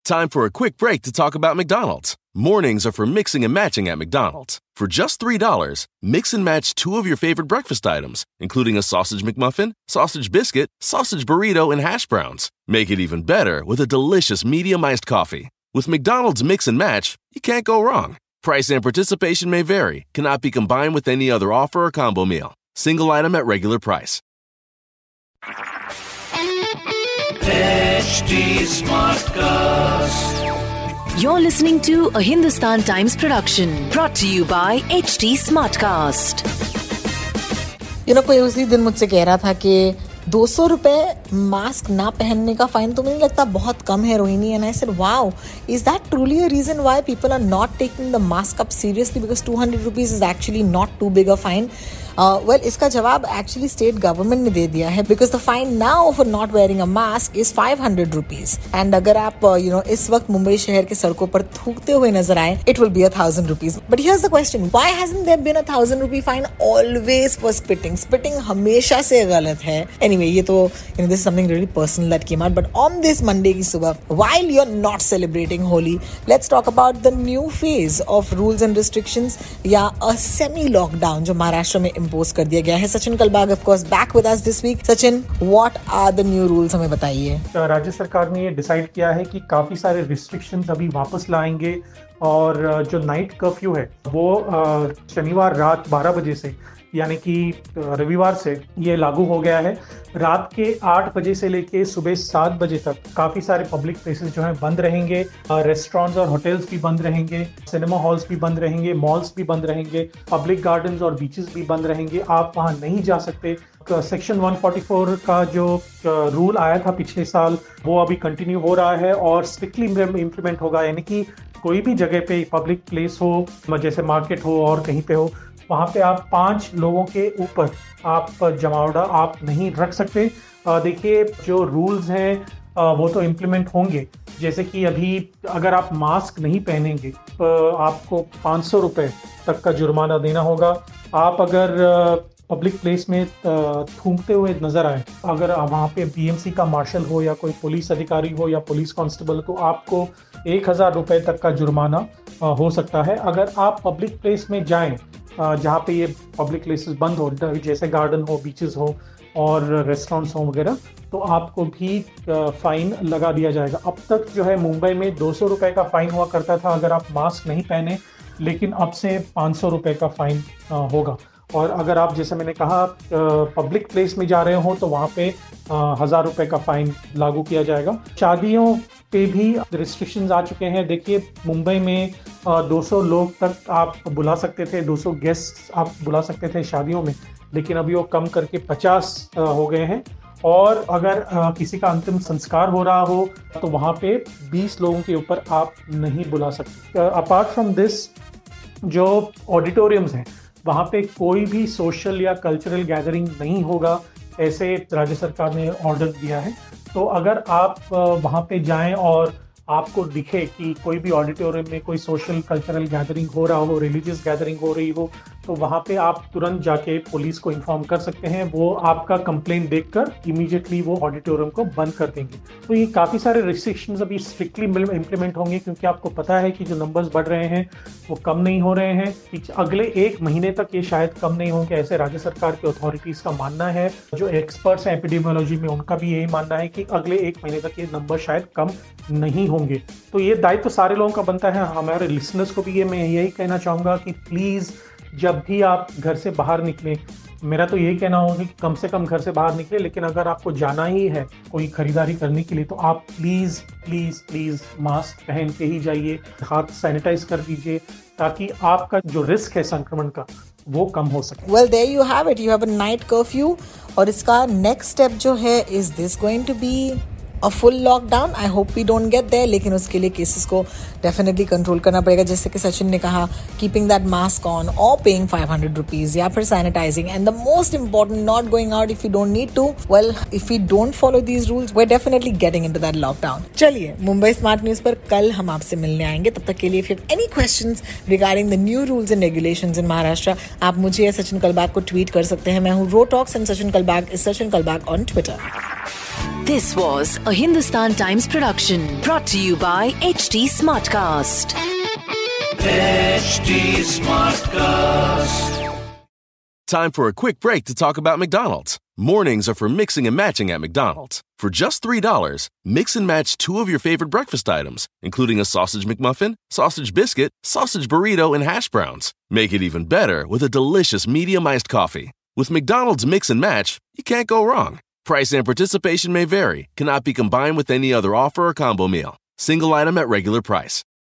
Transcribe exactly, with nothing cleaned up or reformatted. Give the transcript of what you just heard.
Time for a quick break to talk about McDonald's. Mornings are for mixing and matching at McDonald's. For just three dollars, mix and match two of your favorite breakfast items, including a sausage McMuffin, sausage biscuit, sausage burrito, and hash browns. Make it even better with a delicious medium iced coffee. With McDonald's Mix and Match, you can't go wrong. Price and participation may vary. Cannot be combined with any other offer or combo meal. Single item at regular price. H D Smartcast. You're listening to a Hindustan Times production brought to you by H D Smartcast. You know, कोई उसी दिन मुझसे कह रहा था कि दो सौ रुपए मास्क ना पहनने का फाइन तो मुझे लगता बहुत कम है Rohini. And I said wow, is that truly a reason why people are not taking the mask up seriously, because two hundred rupees is actually not too big a fine. Well इसका जवाब actually state government ने दे दिया है, because the fine now for not wearing a mask is five hundred rupees. And अगर आप you know इस वक्त मुंबई शहर के सड़कों पर थूकते हुए नजर आए, it will be a thousand rupees. But here's the question, why hasn't there been a thousand rupee fine always for spitting? Spitting हमेशा से गलत है. एनीवे, ये तो you know this is something really personal that came out. But on this Monday ki subah, while you're not celebrating Holi, let's talk about the new phase of rules and restrictions या a semi lockdown जो महाराष्ट्र में impose कर दिया गया है. Sachin Kalbag of course back with us this week. Sachin, what are the new rules, हमें बताइए. राज्य सरकार ने ये डिसाइड किया है कि काफी सारे रिस्ट्रिक्शंस अभी वापस लाएंगे और जो नाइट कर्फ्यू है वो शनिवार रात बारह बजे से यानी कि रविवार से ये लागू हो गया है. रात के आठ बजे से लेके सुबह सात बजे तक काफ़ी सारे पब्लिक प्लेसेस जो हैं बंद रहेंगे. रेस्टोरेंट्स और होटल्स भी बंद रहेंगे, सिनेमा हॉल्स भी बंद रहेंगे, मॉल्स भी बंद रहेंगे, पब्लिक गार्डन्स और बीचेस भी बंद रहेंगे. आप वहाँ नहीं जा सकते. सेक्शन वन फोर्टी फोर का जो रूल आया था पिछले साल वो अभी कंटिन्यू हो रहा है और स्ट्रिक्टली इम्प्लीमेंट होगा. यानी कि कोई भी जगह पे पब्लिक प्लेस हो, जैसे मार्केट हो और कहीं पे हो, वहाँ पे आप पांच लोगों के ऊपर आप जमावड़ा आप नहीं रख सकते. देखिए, जो रूल्स हैं वो तो इम्प्लीमेंट होंगे. जैसे कि अभी अगर आप मास्क नहीं पहनेंगे तो आपको पाँच सौ रुपये तक का जुर्माना देना होगा. आप अगर पब्लिक प्लेस में थूकते हुए नजर आए, अगर वहाँ पे बीएमसी का मार्शल हो या कोई पुलिस अधिकारी हो या पुलिस कांस्टेबल, तो आपको एक हज़ार रुपये तक का जुर्माना हो सकता है. अगर आप पब्लिक प्लेस में जाएं जहाँ पे ये पब्लिक प्लेसेस बंद हो, जैसे गार्डन हो, बीचेस हो और रेस्टोरेंट्स हो वगैरह, तो आपको भी फ़ाइन लगा दिया जाएगा. अब तक जो है मुंबई में दो सौ रुपये का फ़ाइन हुआ करता था अगर आप मास्क नहीं पहने, लेकिन अब से पाँच सौ रुपये का फ़ाइन होगा. और अगर आप, जैसे मैंने कहा, पब्लिक प्लेस में जा रहे हो तो वहाँ पे हज़ार रुपये का फ़ाइन लागू किया जाएगा. शादियों पे भी रिस्ट्रिक्शंस आ चुके हैं. देखिए, मुंबई में दो सौ लोग तक आप बुला सकते थे, दो सौ गेस्ट आप बुला सकते थे शादियों में, लेकिन अभी वो कम करके पचास हो गए हैं. और अगर किसी का अंतिम संस्कार हो रहा हो तो वहाँ पे बीस लोगों के ऊपर आप नहीं बुला सकते. अपार्ट फ्रॉम दिस, जो ऑडिटोरियम्स हैं वहाँ पे कोई भी सोशल या कल्चरल गैदरिंग नहीं होगा, ऐसे राज्य सरकार ने ऑर्डर दिया है. तो अगर आप वहाँ पे जाएं और आपको दिखे कि कोई भी ऑडिटोरियम में कोई सोशल कल्चरल गैदरिंग हो रहा हो, रिलीजियस गैदरिंग हो रही हो, तो वहाँ पे आप तुरंत जाके पुलिस को इन्फॉर्म कर सकते हैं. वो आपका कंप्लेंट देखकर इमीडिएटली वो ऑडिटोरियम को बंद कर देंगे. तो ये काफ़ी सारे रिस्ट्रिक्शंस अभी स्ट्रिक्टली इम्प्लीमेंट होंगे, क्योंकि आपको पता है कि जो नंबर्स बढ़ रहे हैं वो कम नहीं हो रहे हैं. अगले एक महीने तक ये शायद कम नहीं होंगे, ऐसे राज्य सरकार की अथॉरिटीज़ का मानना है. जो एक्सपर्ट्स हैं एपिडेमियोलॉजी में, उनका भी यही मानना है कि अगले एक महीने तक ये नंबर शायद कम नहीं होंगे. तो ये दायित्व तो सारे लोगों का बनता है. हमारे लिसनर्स को भी ये मैं यही कहना चाहूँगा कि प्लीज़ जब भी आप घर से बाहर निकलें, मेरा तो यही कहना होगा कि कम से कम घर से बाहर निकले. लेकिन अगर आपको जाना ही है कोई खरीदारी करने के लिए, तो आप प्लीज़ प्लीज़ प्लीज़ मास्क पहन के ही जाइए, हाथ सैनिटाइज कर दीजिए, ताकि आपका जो रिस्क है संक्रमण का वो कम हो सके. Well, there you have it. You have a night curfew. और इसका नेक्स्ट स्टेप जो है, is this going to be a full lockdown? I hope we don't get there. लेकिन उसके लिए केसेस को डेफिनेटली कंट्रोल करना पड़ेगा, जैसे कि सचिन ने कहा, कीपिंग दैट मास्क ऑन और पेइंग फाइव हंड्रेड रुपीज या फिर sanitising. And the most important, not going out if you don't need to. Well, if you don't follow these rules, we are definitely getting into that lockdown. चलिए, Mumbai smart news पर कल हम आपसे मिलने आएंगे. तब तक के लिए, if you have any questions regarding the new rules and regulations in Maharashtra, आप मुझे या सचिन कलबाग को ट्वीट कर सकते हैं. मैं हूँ Ro talks and Sachin Kalbag is Sachin Kalbag on Twitter. This was a Hindustan Times production brought to you by H T Smartcast. H T Smartcast. Time for a quick break to talk about McDonald's. Mornings are for mixing and matching at McDonald's. For just three dollars, mix and match two of your favorite breakfast items, including a sausage McMuffin, sausage biscuit, sausage burrito, and hash browns. Make it even better with a delicious medium-iced coffee. With McDonald's Mix and Match, you can't go wrong. Price and participation may vary, cannot be combined with any other offer or combo meal. Single item at regular price.